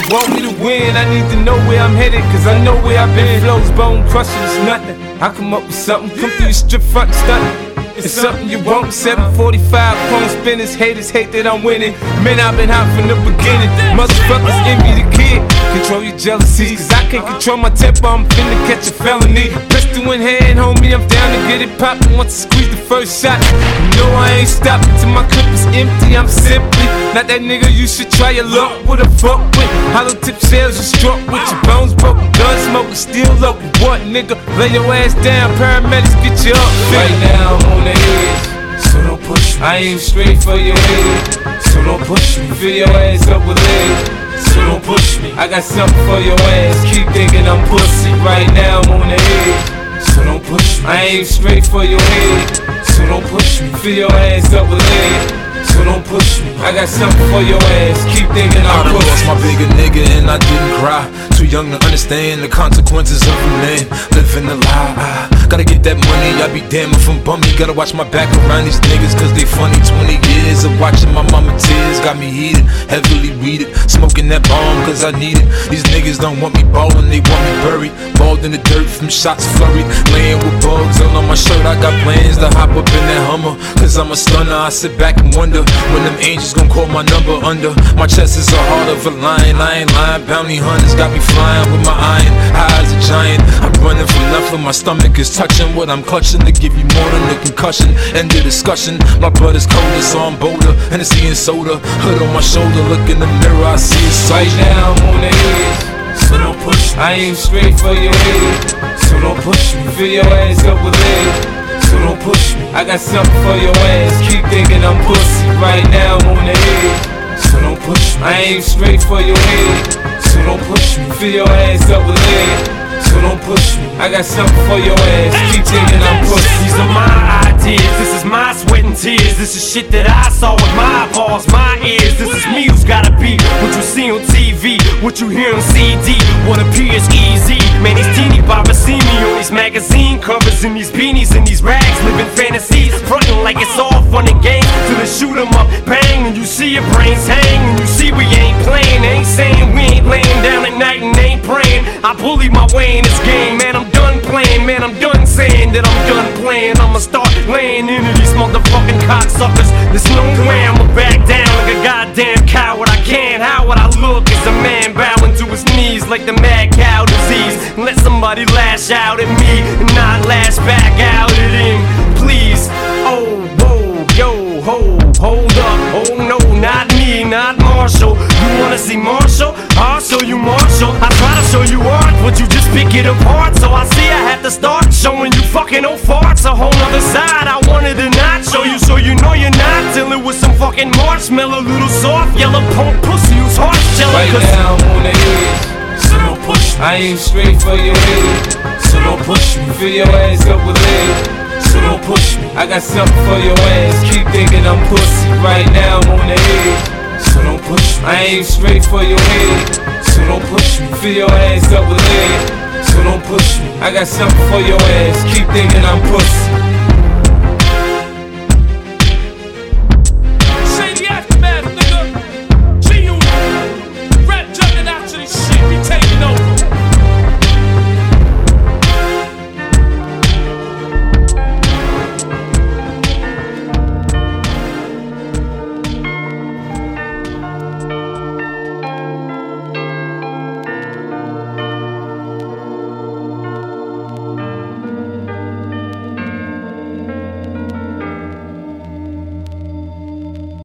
want me to win, I need to know where I'm headed, cause I know where I've been. Flows bone crushing, it's nothing. I come up with something, come through the strip front and stunting. It's something you want. 745 chrome spinners, haters hate that I'm winning. Man, I've been hot from the beginning. Motherfuckers envy the kid. Control your jealousies, cause I can't control my temper. I'm finna catch a felony. Pistol in hand, homie, I'm down to get it poppin'. Once I squeeze the first shot, you know I ain't stopping till my clip is empty. I'm simply not that nigga you should try your luck with a fuck with. Hollow tip shells you struck with, your bones broken, gun smoking, still local. What nigga? Lay your ass down, paramedics get you up. Right now I'm on the edge, so don't push me. I aim straight for your head, so don't push me. Fill your ass up with lead, so don't push me. I got something for your ass, keep thinking I'm pussy. Right now I'm on the edge, so don't push me. I aim straight for your head, so don't push me. Fill your ass up with lead, so don't push me. I got something for your ass, keep thinking I'm pussy. I lost my bigger nigga and I didn't cry. Too young to understand the consequences of a man living a lie. Gotta get that money, I be damn if I'm bummy. Gotta watch my back around these niggas cause they funny. 20 years of watching my mama tears got me heated, heavily weeded, smoking that bomb cause I need it. These niggas don't want me ballin', they want me buried, balled in the dirt from shots flurried, laying with bugs all on my shirt. I got plans to hop up in that Hummer cause I'm a stunner. I sit back and wonder when them angels gon' call my number under. My chest is the heart of a lion, I ain't lying. Bounty hunters got me flying with my iron, high as a giant. I'm running from nothing, my stomach is touching what I'm clutching to give you more than a concussion. End the discussion, my blood is colder, so I'm bolder. Hennessy and soda, hood on my shoulder. Look in the mirror, I see it. Right now I'm on the edge, so don't push me. I aim straight for your head, so don't push me. Fill your ass up with lead, so don't push me. I got something for your ass, keep thinking I'm pussy. Right now I'm on the edge, so don't push me. I aim straight for your head, so don't push me. Fill your ass up with lead, so don't push me. I got something for your ass, keep thinking I'm pussy. These are my ideas, this is my sweat and tears. This is shit that I saw with my balls, my ears. This is me who's gotta be what you see on TV, what you hear on CD, what appears easy. Man, these teeny boppers see me on these magazine covers, in these beanies, in these rags, living fantasies, frontin' like it's all fun and games. Till they shoot 'em up, bang, and you see your brains hang, and you see we ain't playing. Ain't saying we ain't laying down at night and ain't praying. I bully my way in this game, man, I'm done playing. Man, I'm done saying that I'm done playing. I'ma start laying into these motherfucking cocksuckers. There's no way I'ma back down like a goddamn coward. I can't, how would I look as a man bowing to his knees like the mad cow disease? Let somebody lash out at me and not lash back out at him, please. Oh, whoa, yo, hold up. Oh no, not me, not Marshall. You wanna see Marshall? I'll show you Marshall. I try to show you art, but you just pick it apart. So I see I have to start showing you fucking old farts. A whole nother side I wanted to not show you, so you know you're not dealing with some fucking marshmallow, little soft yellow punk pussy whose heart's jello. Right now I'm on the edge, so don't push me. I aim straight for your head, so don't push me. Fill your ass up with lead, so don't push me. I got something for your ass, keep thinking I'm pussy. Right now I'm on the edge, so don't push me. I aim straight for your head, so don't push me. Fill your ass up with lead, so don't push me. I got something for your ass, keep thinking I'm pussy.